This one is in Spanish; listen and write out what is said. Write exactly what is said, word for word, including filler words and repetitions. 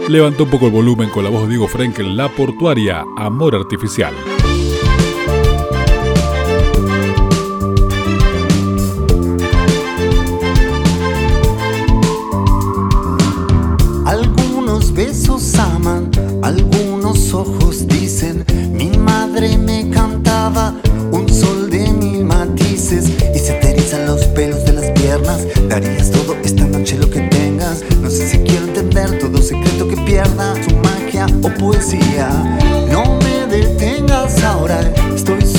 Levanta un poco el volumen con la voz de Diego Frenkel, La Portuaria, Amor Artificial. Algunos besos aman, algunos ojos dicen. Mi madre me cantaba un sol de mil matices. Y se te erizan los pelos de las piernas. Darías todo esta noche lo que tengas. No sé si quiero entender todo secreto que pierda su magia o poesía. No me detengas ahora, estoy